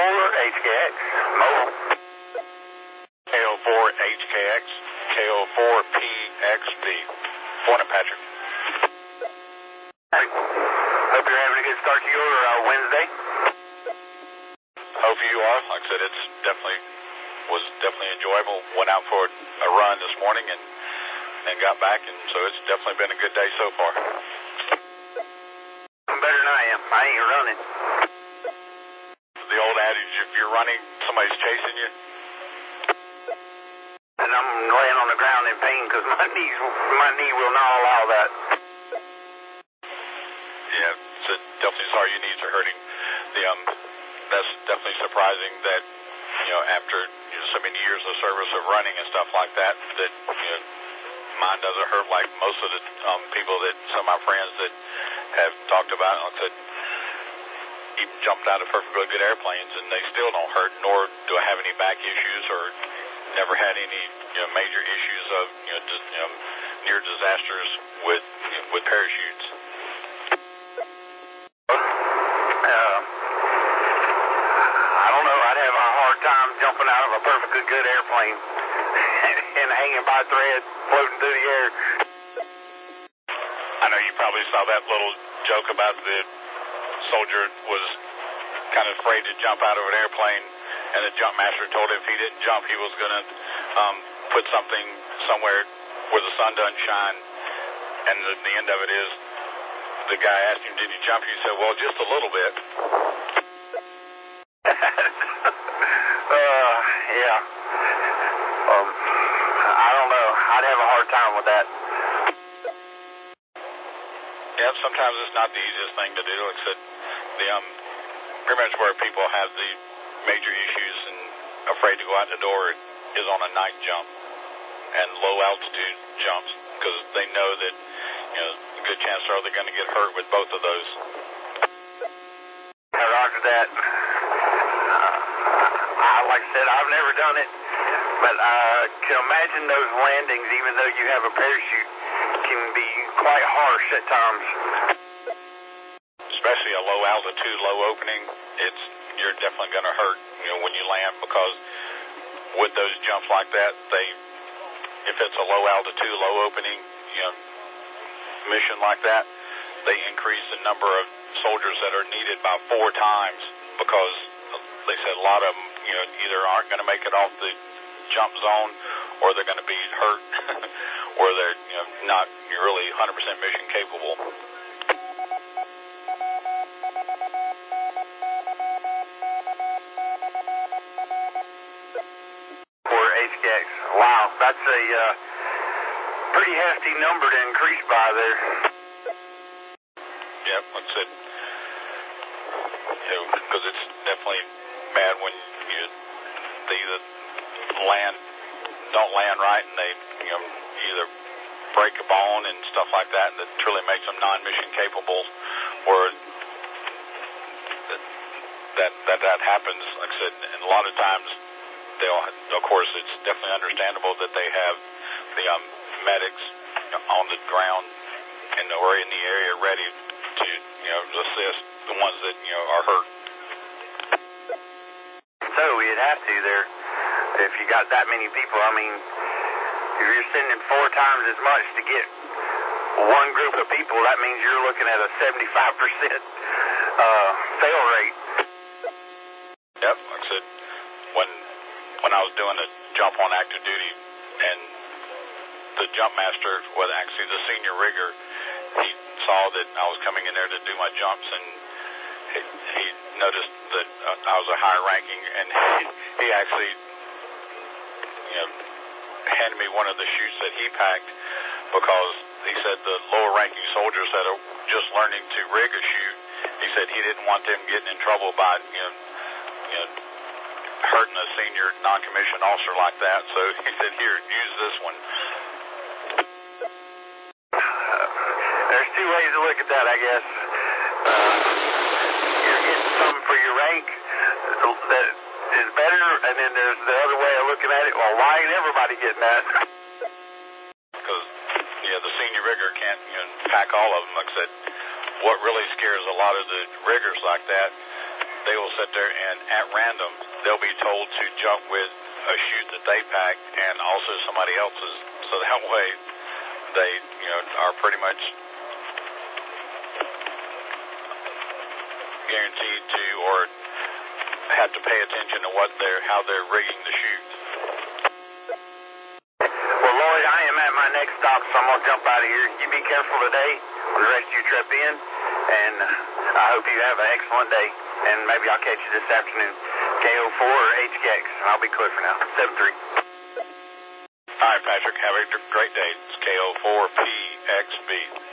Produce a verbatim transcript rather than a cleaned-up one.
four H K X, mobile. K O four H K X, K O four P X D. Morning, Patrick. Hope you're having a good start to your uh, Wednesday. Hope you are. Like I said, it's definitely was definitely enjoyable. Went out for a run this morning and and got back, and so it's definitely been a good day so far. I'm better than I am. I ain't running. The old adage, if you're running, somebody's chasing you. And I'm laying on the ground in pain because my knees, my knee will not allow that. Yeah, so definitely sorry your knees are hurting. The um, that's definitely surprising that, you know, after you know, so many years of service of running and stuff like that, that you know, mine doesn't hurt like most of the um, people that some of my friends that have talked about. Like I said, even jumped out of perfectly good airplanes and they still don't hurt. Nor do I have any back issues or never had any you know major issues of you know, just, you know near disasters with you know, with parachutes. Uh, I don't know. I'd have a hard time jumping out of a perfectly good airplane and hanging by a thread, floating through the air. I know you probably saw that little joke about the soldier was kind of afraid to jump out of an airplane, and the jump master told him if he didn't jump, he was going to um, put something somewhere where the sun doesn't shine. And the, the end of it is, the guy asked him, did he jump? He said, well, just a little bit. uh, yeah. Um, I don't know. I'd have a hard time with that. Yeah, sometimes it's not the easiest thing to do. Like I said, the, um, pretty much where people have the major issues and afraid to go out the door is on a night jump and low altitude jumps, because they know that, you know, a good chance are they're going to get hurt with both of those. I roger that. Uh, I, like I said, I've never done it, but I can imagine those landings, even though you have a parachute, can be quite harsh at times. Especially a low altitude, low opening, it's you're definitely going to hurt, you know, when you land, because with those jumps like that, they, if it's a low altitude, low opening, you know, mission like that, they increase the number of soldiers that are needed by four times, because they said a lot of them, you know, either aren't going to make it off the jump zone, or they're going to be hurt, or they're, you know, not really one hundred percent mission capable. H K X. Wow, that's a uh, pretty hefty number to increase by there. Yep, like I said, you know, because it's definitely bad when you they either land, don't land right, and they you know either break a bone and stuff like that, and that truly makes them non-mission capable, or that that that, that happens. Like I said, and a lot of times. They'll, of course, it's definitely understandable that they have the um, medics on the ground and or in the area ready to, you know, assist the ones that you know are hurt. So you'd have to there if you got that many people. I mean, if you're sending four times as much to get one group of people, that means you're looking at a seventy-five percent uh, fail rate. Yep, like I said, when. When I was doing a jump on active duty, and the jump master was actually the senior rigger, he saw that I was coming in there to do my jumps, and he, he noticed that uh, I was a higher ranking, and he, he actually, you know, handed me one of the chutes that he packed, because he said the lower ranking soldiers that are just learning to rig a chute, he said he didn't want them getting in trouble by, you know, you know, hurting a senior non-commissioned officer like that, so he said, here, use this one. Uh, there's two ways to look at that, I guess. Uh, you're getting something for your rank that is better, and then there's the other way of looking at it, well, why ain't everybody getting that? Because, yeah, the senior rigger can't, you know, pack all of them. Like I said, what really scares a lot of the riggers like that they will sit there and at random, they'll be told to jump with a chute that they pack and also somebody else's. So that way they, you know, are pretty much guaranteed to or have to pay attention to what they're, how they're rigging the chutes. Well, Lloyd, I am at my next stop, so I'm going to jump out of here. You be careful today on the rest of your trip in, and I hope you have an excellent day. And maybe I'll catch you this afternoon. K O four or H K X. I'll be clear for now. seven three. All right, Patrick. Have a great day. It's K O four P X B.